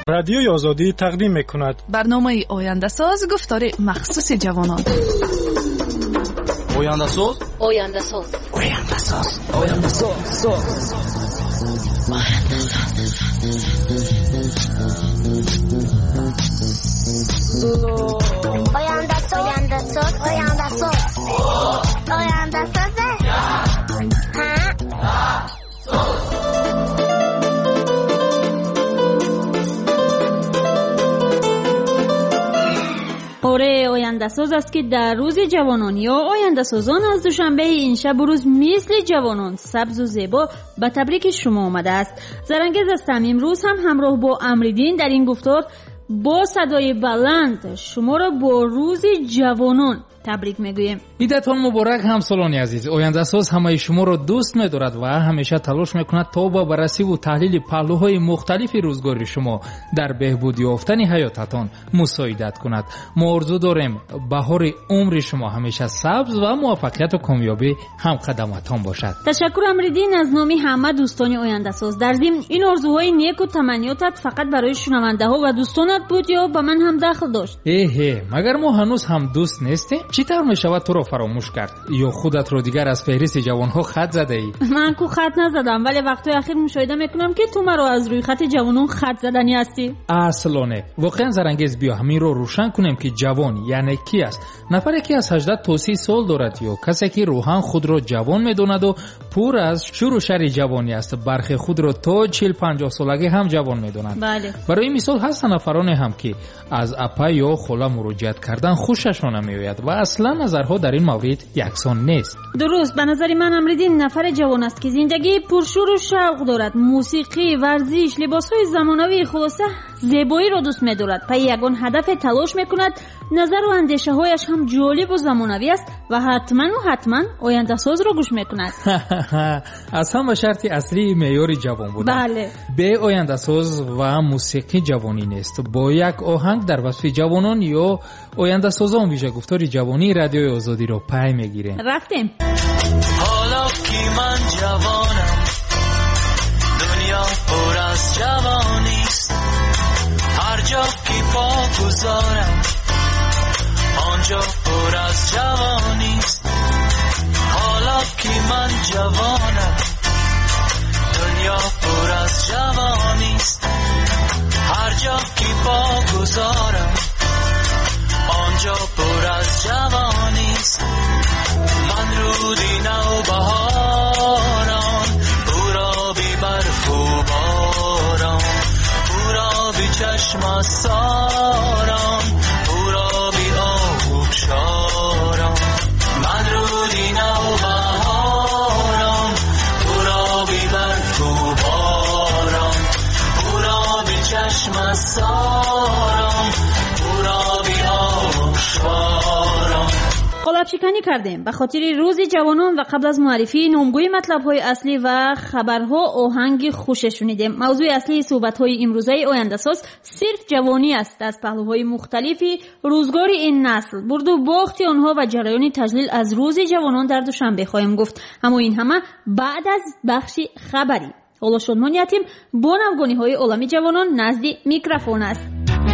رادیوی آزادی تقدیم میکند برنامه آینده ساز گفتار مخصوص جوانان. آینده ساز آینده ساز آینده ساز آینده ساز آینده ساز آینده ساز آینده ساز آینده ساز است که در روز جوانان یا آینده سازان از دوشنبه این شب و روز مثل جوانان سبز و زیبا به تبریک شما آمده است. زرنگز هستم. امروز هم همراه با امریدین در این گفتار با صدای بلند شما را با روز جوانان تبریک میگویم. ایدتان مبارک همسالانی عزیز. آینده ساز همه شما را دوست می‌دارد و همیشه تلاش می‌کند تا با بررسی و تحلیل پهلوهای مختلف روزگار شما در بهبود یافتن حیاتتان مساعدت کند. ما آرزو داریم بهار عمر شما همیشه سبز و موفقیت و کامیابی هم قدمتان باشد. تشکر امریدین از نام همه دوستان آینده ساز. در ضمن این آرزوهای نیک و تمنیاتت فقط برای شنونده‌ها و دوستانت بود یا به من هم دخل داشت؟ مگر ما هنوز هم دوست نیستیم؟ چطور میشود تو را فراموش کرد یا خودت را دیگر از فهرست جوانها خط زده ای؟ من کو خط نزدم، ولی وقتی اخیر مشاهده میکنم که تو مرا از روی خط جوانان خط زدنی هستی. اصلا نه. واقعا زرنگز بیا همین رو روشن کنیم که جوان یعنی کی است. نفری که از 18 تا 30 سال دارد یا کسی که روحاً خود را جوان میداند و پر از شور و شر جوانی است. برخی خود را تا 40-50 سالگی هم جوان میدانند. بله. برای مثال هست نفرانی هم که از اپا یا خاله مراجعت کردن خوششان نمیآید و اصلا نظرها در این مورد یکسان نیست. درست. به نظر من امریدین نفر جوان است که زندگی پرشور و شوق دارد، موسیقی، ورزش، لباسهای زمانوی، خلاصه زیبایی را دوست می‌دارد. پای یگان هدف تلاش می‌کند. نظر و اندیشه‌هایش هم جالب و زمانوی است و حتما آینده ساز را گوش می‌کند. از هم شرط اصلی معیار جوان بودن. بله. به آینده ساز و موسیقی جوانی نیست. با یک آهنگ در وصف جوانان یا آینده سازان ویژه گفتار جوانی رادیوی آزادی رو پای میگیریم. رفتیم. حالا که من جوانم دنیا پر از جوانیست، هر جا که پا گذارم آنجا پر از جوانیست. حالا که من جوانم دنیا پر از جوانیست، هر جا که پا گذارم آنجا پر از جوانیست. من رودی نو بهاران پورابی برف و باران، پورابی چشم ساران، پورابی آب شاران. من رودی نو بهاران پورابی برف و باران، پورابی چشم ساران، پورابی آب شاران. قالب شکنی کردیم به خاطر روز جوانان و قبل از معرفی نامگوی مطلب‌های اصلی و خبرها آهنگ خوش شنیدیم. موضوع اصلی صحبت‌های امروزه آینده ساز صرف جوانی است. از پهلوهای مختلفی روزگار این نسل، برد و باخت آنها و جریان تجلیل از روز جوانان در دوشنبه خواهیم گفت. اما این همه بعد از بخش خبری. حالا شادمانیتیم با نوگانی‌های عالمی جوانان نزد میکروفون است.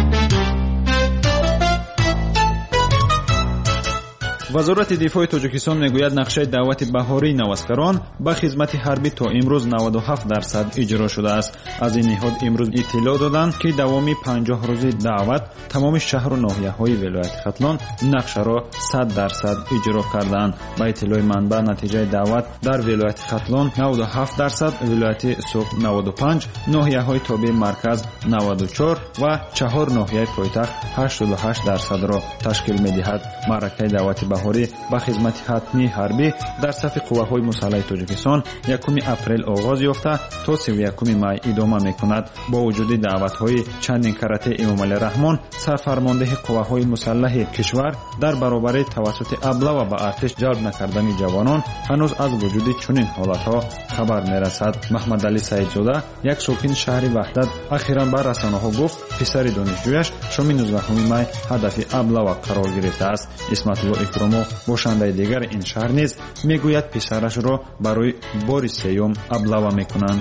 وزارت دفاع تاجیکستان میگوید نقشه دعوت بهاری نوسکران به خدمت حربی تا امروز 97% اجرا شده است. از این نهاد امروز اطلاع دادند که دوامی 50 روزی دعوت تمام شهر و ناحیه‌های ولایت ختلان نقشه را 100% اجرا کردند. با اطلاع منبع نتیجه دعوت در ولایت ختلان 97%، ولایت سوق 95%، ناحیه‌های تابع مرکز 94% و 4 ناحیه پایتخت 88% را تشکیل می‌دهد. معرکه دعوت بهاری به خدمت حتمی حربی در صف قواهای مسلح تاجیکستان 1 اپریل آغاز یافته تا 31 می ادامه میکند. با وجود دعوت‌های چندین کرته امام علی رحمان سرفرمانده قواهای مسلح کشور در برابر توسط ابله و به ارتش جلب نکردن جوانان هنوز از وجود چنین حالت‌ها خبر میرسد. محمد علی سعیدزاده یک ساکن شهر وحدت اخیراً به رسانه‌ها گفت پسر دانشجویش شام 19 می هدف ابله و قرار گرفته است. اسمت الله اکرامو باشنده دیگر این شهر نیز میگوید پسرش را برای بار سیوم ابله میکنند.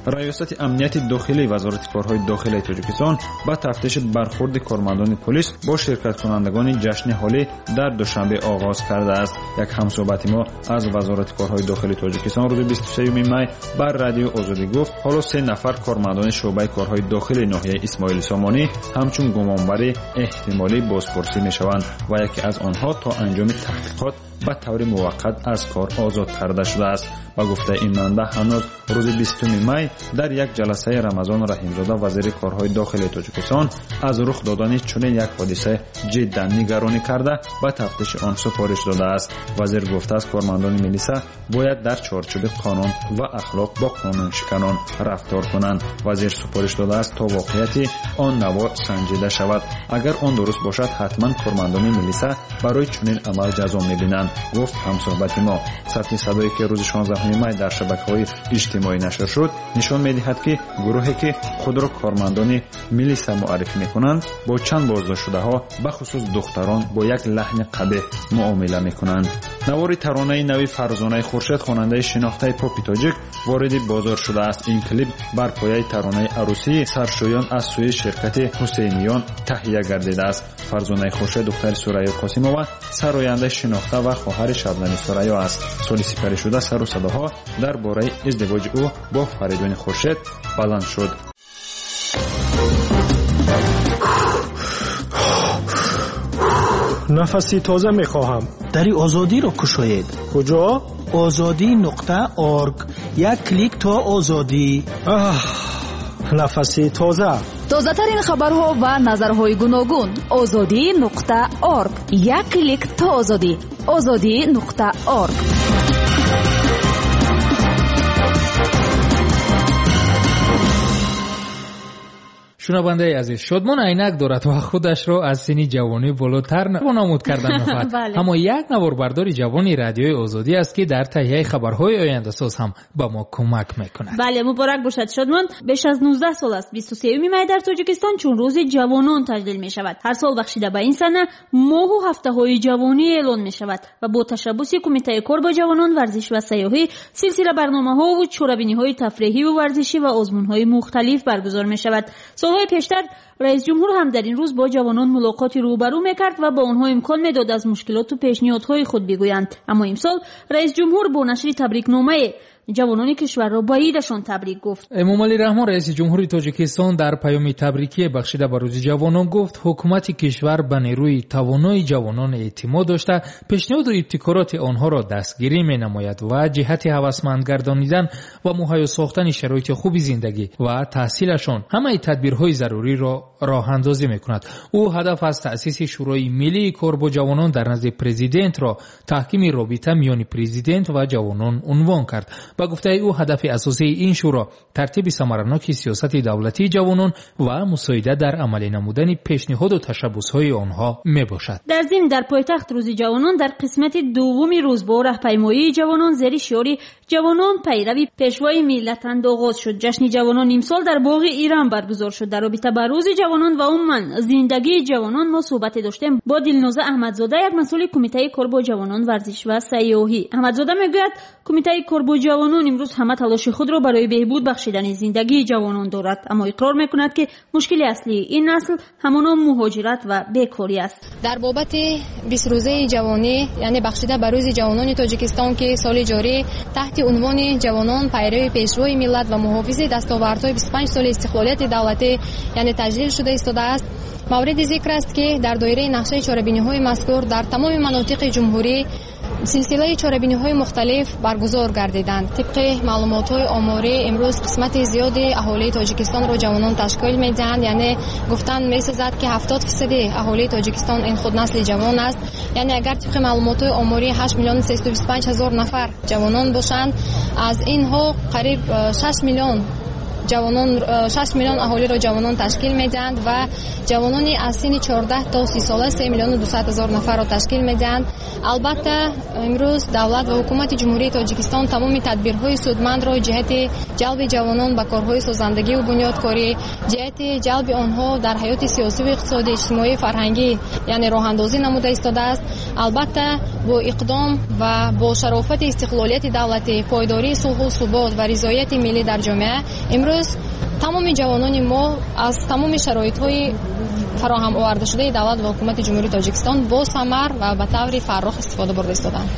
раёсати амнияти дохилии вазорати корҳои дохилии тоҷикистон ба тафтиши бархурди кормандони полис бо ширкаткунандагони ҷашни ҳолӣ дар душанбе оғоз кардааст. як ҳамсӯҳбати мо аз вазорати корҳои дохилии тоҷикистон рӯзи 23 май бар радио озодӣ гуфт ҳоло 3 нафар кормандони шуъбаи корҳои дохилии ноҳияи исмоили сомонӣ ҳамчун гумонбари эҳтимолӣ бозпурсӣ мешаванд ва яке аз онҳо то анҷоми таҳқиқот ба таври муваққат аз кор озод карда шудааст. ба гуфтаи ин манбаъ ҳанӯз рӯзи 20 май дар як ҷаласаи Рамазон Раҳимзода вазири корҳои дохилии Тоҷикистон аз рух додани чунин як ҳодиса ҷиддан нигаронӣ карда ба тафтиши он супориш додааст. вазир гуфтааст кормандони милиса бояд дар чорчӯби қонун ва ахлоқ бо қонуншиканон рафтор кунанд. вазир супориш додааст то воқеияти он наво санҷида шавад. агар он дуруст бошад ҳатман кормандони милиса барои чунин амал ҷазо мебинанд, гуфт ҳамсӯҳбати мо. сатҳи садое ки рӯзи 16 май дар шабакаҳои иҷтимоӣ нашр шуд нишон медиҳад ки гурӯҳе ки худро кормандони милиса муаррифӣ мекунанд бо чанд боздоштшудаҳо бахусус духтарон бо як лаҳни қабеҳ муомила мекунанд. навори таронаи нави Фарзонаи Хуршед хонандаи шинохтаи попи тоҷик вориди бозор шудааст. ин клип бар пояи таронаи арӯсии саршӯён аз сӯи ширкати ҳусейниён таҳия гардидааст. Фарзонаи Хуршед духтари Сурайё Қосимова сарояндаи шинохта ва хоҳари Шабнами Сурайё аст. соли сипаришуда сару садоҳо дар бораи издивоҷи ӯ бо Фаридуни Хуршед баланд шуд. нафаси тоза мехоҳам. дари озодиро кушоед. куҷо? озодӣ.орг. як клик то озодӣ. нафаси тоза. тозатарин хабарҳо ва назарҳои гуногун. озодӣ.орг. як клик то озодӣ. озодӣ.орг. шунавандаи азиз, шодмон айнак дорад ва худашро аз синни ҷавонӣ болотар намуд карда мехоҳад. аммо як наворбардори ҷавони радиои озодӣ аст ки дар таҳияи хабарҳои ояндасоз ҳам ба мо кӯмак мекунад. бале, муборак бошад шодмон. беш аз 19 сол аст 23 май дар Тоҷикистон чун рӯзи ҷавонон таҷлил мешавад. ҳар сол бахшида ба ин сана моҳу ҳафтаҳои ҷавонӣ эълон мешавад ва бо ташаббуси кумитаи кор бо ҷавонон, варзиш ва сайёҳӣ силсила барномаҳо, чорабиниҳои тафреҳӣ ва варзишӣ ва озмунҳои мухталиф баргузор мешавад. пештар раис ҷумҳур ҳам дар ин рӯз бо ҷавонон мулоқоти рӯбарӯ мекард ва ба онҳо имкон медод аз мушкилоту пешниҳодҳои худ бигӯянд. аммо имсол раис ҷумҳур бо нашри табрикномае ҷавонони кишварро ба идашон табрик гуфт. эмомалӣ раҳмон раиси ҷумҳури тоҷикистон дар паёми табрикие бахшида ба рӯзи ҷавонон гуфт ҳукумати кишвар ба нерӯи тавонои ҷавонон эътимод дошта пешниҳоду ибтикороти онҳоро дастгирӣ менамояд ва ҷиҳати ҳавасманд гардонидан ва муҳайё сохтани шароити хуби зиндагӣ ва таҳсилашон ҳамаи тадбирҳои заруриро роҳандозӣ мекунад. ӯ ҳадаф аз таъсиси шӯрои миллии кор бо ҷавонон дар назди президентро таҳкими робита миёни президент ва ҷавонон унвон кард. ба гуфтаи ӯ ҳадафи асосии ин шӯро тартиби самараноки сиёсати давлатии ҷавонон ва мусоида дар амалӣ намудани пешниҳоду ташаббусҳои онҳо мебошад. дар зимн дар пойтахт рӯзи ҷавонон дар қисмати дуввуми рӯз бо раҳпаймоии ҷавонон зери шиори ҷавонон пайрави пешвои миллатанд оғоз шуд. ҷашни ҷавонон имсол дар боғи Иран баргузор шуд. дар робита ба рӯзи ҷавонон ва умуман зиндагии ҷавонон мо суҳбате доштем бо Дилноза Аҳмадзода, як масъули кумитаи кор бо ҷавонон, варзиш ва сайёҳӣ. аҳмадзода мегӯяд кумитаи кор бо ҷавонон имрӯз ҳама талоши худро барои беҳбуд бахшидани зиндагии ҷавонон дорад, аммо иқрор мекунад ки мушкили аслии ин насл ҳамоно муҳоҷират ва бекорӣ аст. дар бобати 20 рӯзаи ҷавонӣ, яъне бахшида ба рӯзи ҷавонони Тоҷикистон ки соли ҷорӣ таҳти унвони ҷавонон пайрави пешвои миллат ва муҳофизи дастовардҳои 25 соли истиқлолияти давлатӣ яъне таҷлил шуда истодааст. мавриди зикр аст ки дар доираи нақшаи чорабиниҳои мазкур дар тамоми манотиқи ҷумҳурӣ силсилаи чорабиниҳои мухталиф баргузор гардиданд. тибқи маълумотҳои оморӣ имрӯз қисмати зиёди аҳолии Тоҷикистонро ҷавонон ташкил медиҳанд, яъне гуфтан месазад ки 70% аҳолии Тоҷикистон ин худнасли ҷавон аст. яъне агар тибқи маълумотҳои оморӣ 8 миллион 325 ҳазор нафар ҷавонон бошанд, аз инҳо қариб 6 миллион аҳолиро ҷавонон ташкил медиҳанд ва ҷавонони аз синни 14 то 30 сола 3 миллион 200 ҳазор нафарро ташкил медиҳанд. албатта имрӯз давлат ва ҳукумати ҷумҳурии Тоҷикистон тамоми тадбирҳои судмандро ҷиҳати ҷалби ҷавонон ба корҳои созандагиву бунёдкорӣ, ҷиҳати ҷалби онҳо дар ҳаёти сиёсиву иқтисодӣ, иҷтимоӣ, фарҳангӣ یعنی راهاندازی نموده ایستاده است. البته با اقدام و با شرافت استقلالیت دولتی، پایداری صلح و ثبات و رضایت ملی در جامعه، امروز تمام جوانان ما از تمام شرایط‌های فراهم آورده شده دولت و حکومت جمهوری تاجیکستان با ثمر و به طور فرخ استفاده برده ایستادند.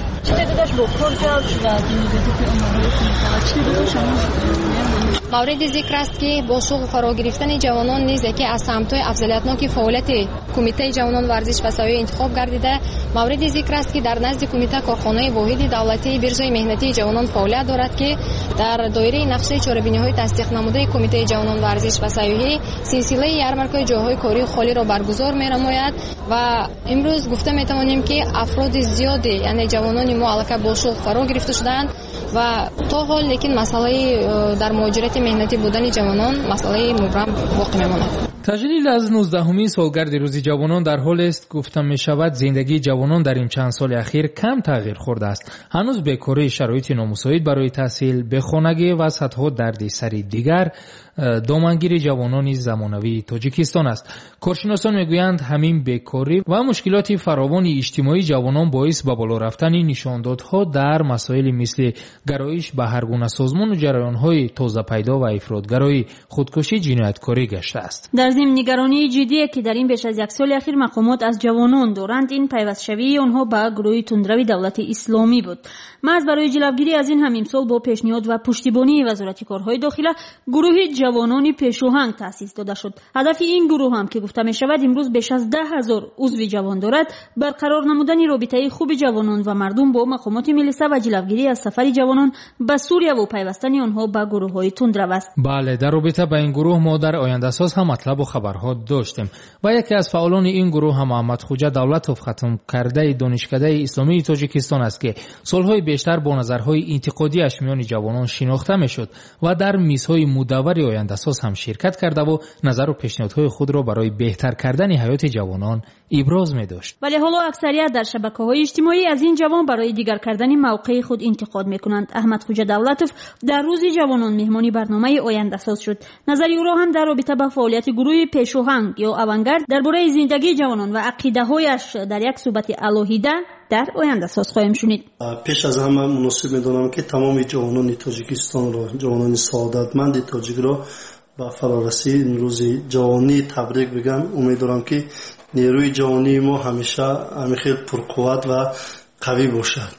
مورد ذکر است که با شغل فرا گرفتن جوانان نیز یکی از سمت‌های افضلیت‌ناک فعالیت کمیته جوانان ورزش و سیاحی انتخاب گردیده. مورد ذکر است که در نزد کمیته کارخانه واحد دولتی برژه مهنتی جوانان فعالیت دارد که در دایره نقشه چاره‌بینی‌های تصدیق نموده کمیته جوانان ورزش و سیاحی سلسله یارمارک‌های جاهای کاری خالی را برگزار می‌نماید و امروز گفته می‌توانیم که افراد زیادی یعنی جوانان ما الکی با شغل فرا گرفته شدند و تا حال لیکن مسئله در مهاجرت مهنتی بودن جوانان مسئله مبرم باقی میماند. تجلیل از 19مین سالگرد روز جوانان در حال است گفتم می شود زندگی جوانان در این چند سال اخیر کم تغییر خورده است. هنوز بیکاری، شرایط نامساعد برای تحصیل، بخانگی و صدها دردسر دیگر دامنگیر جوانان زمانوی تاجیکستان است. کارشناسان میگویند همین بیکاری و مشکلات فراوان اجتماعی جوانان باعث به بالا رفتن نشاندادها در مسائل مثل گرایش به هر گونه سازمان و جریان‌های تازه پیدا و افراطگرایی، خودکشی، جنایتکاری گشته است. در ضمن نگرانی جدی که در این بیش از یک سال اخیر مقامات از جوانان دارند این پیوست‌شوی آنها به گروه تندروی دولت اسلامی بود. محض برای جلوگیری از این هم امسال با پیشنهاد و پشتیبانی وزارت کارهای داخله گروه جوانان پیشاهنگ تأسیس داده شد. هدف این گروه هم که گفته می شود امروز بیش از 10,000 عضو جوان دارد، برقرار نمودن رابطه خوب جوانان و مردم با مقامات ملیسا و جلوگیری از سفر جوانان به سوریه و پیوستن آنها به گروه‌های تندرو است. بله، در رابطه با این گروه ما در آینده ساز هم مطلب و خبرها داشتیم و یکی از فعالان این گروه هم محمد خوجه دولتوف ختم کرده دانشکده اسلامی تاجیکستان است که سالهای بیشتر با نظرهای انتقادی‌اش میان جوانان شناخته میشد و در میزهای مدور آینده ساز هم شرکت کرده و نظر و پیشنهادهای خود را برای بهتر کردن حیات جوانان ابراز می داشت. ولی حالا اکثریت در شبکه‌های اجتماعی از این جوان برای دیگر کردن موقع خود انتقاد می‌کنند. احمد خوجه دولتوف در روز جوانان مهمانی برنامه آینده ساز شد. نظری او را هم در رابطه با فعالیت گروه پیشاهنگ یا آونگارد درباره زندگی جوانان و عقیده‌هایش در یک صحبت الهیده در آینده ساز خواهیم شنید. پیش از همه مناسب می‌دانم که تمام جوانان تاجیکستان را، جوانان سعادتمند تاجیک را با فرارسی این روز جوانی تبریک بگم. امیدوارم که نیروی جوانی ما همیشه خیلی پرقوت و قوی باشد.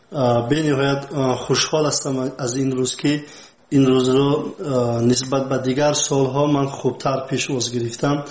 به نهایت خوشحال هستم از این روز که این روز را نسبت به دیگر سالها من خوبتر پیش گرفتم.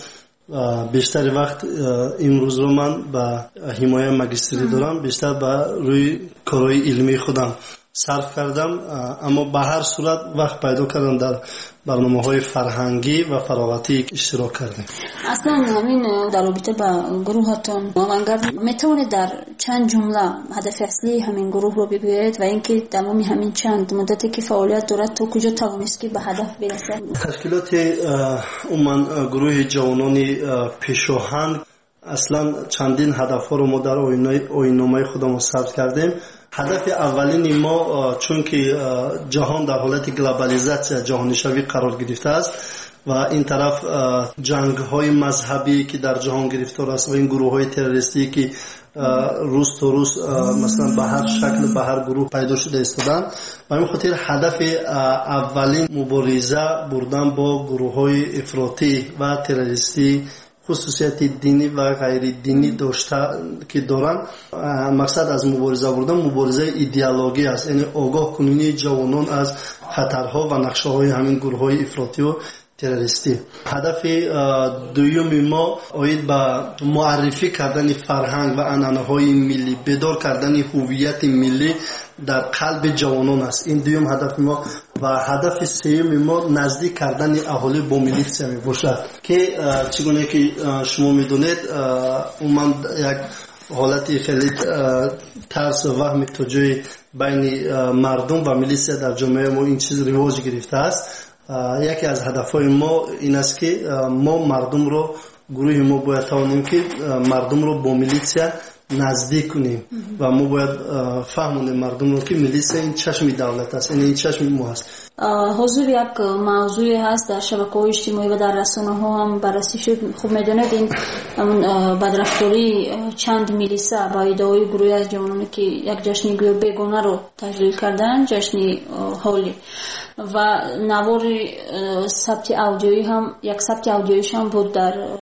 بیشتر وقت این روز رو من به حمایت ماجستری دارم، بیشتر به روی کارهای علمی خودم صرف کردم، اما به هر صورت وقت پیدا کردم در برنامه‌های فرهنگی و فراغتی اشتراک کردم. اصلا همین در رابطه با گروهتون آونگارد میتونه در چند جمله هدف اصلی همین گروه رو بگوید و اینکه تمام همین چند مدتی که فعالیت دارد تا کجا توانست که به هدف برسه؟ تشکیلات عموما گروه جوانان پیشاهنگ اصلا چندین هدف‌ها رو ما در آیین‌نامه خودمون ثبت کردیم. هدف اولین ما چون که جهان در حالت گلوبالیزاسیون جهانی شوی قرار گرفته است و این طرف جنگ‌های مذهبی که در جهان گرفتار است و این گروه‌های تروریستی که روز تا روز مثلا به هر شکل به هر گروه پیدا شده ایستادن و این خاطر هدف اولین مبارزه بردن با گروه‌های افراطی و تروریستی خصوصیت دینی و غیر دینی داشته که دارن. مقصد از مبارزه بردن مبارزه ایدئولوژی است، یعنی آگاه کنونی جوانان از خطرها و نقشه‌های همین گروه‌های افراطی و تروریستی. هدف دوم ما آید به معرفی کردن فرهنگ و عنعنه‌های ملی، بیدار کردن هویت ملی در قلب جوانان است. این دوم هدف ما و هدف سوم ما نزدیک کردن اهالی با میلیسیا می باشد که چگونه که شما میدونید عموما یک حالتی خیلی ترس و وهم توجه بین مردم و میلیسیا در جامعه ما این چیز رواج گرفته است. یکی از هدفهای ما این است که ما مردم رو گروه ما باید توانیم که مردم رو با میلیسیا نزدیک کنیم و ما باید فهمونیم مردم رو که میلیسیا این چشم دولت است، این چشم ما است. حضور یک موضوع هست در شبکه‌های اجتماعی و در رسانه‌ها هم بررسی شد. خوب می‌دونید این بدرفتاری چند میلیسه با ادعای گروهی از جوانانی که یک جشن گویا بیگانه رو تجلیل کردن، جشن هولی، و نوار ثبت آدیویی هم یک ثبت آدیوییش هم بود در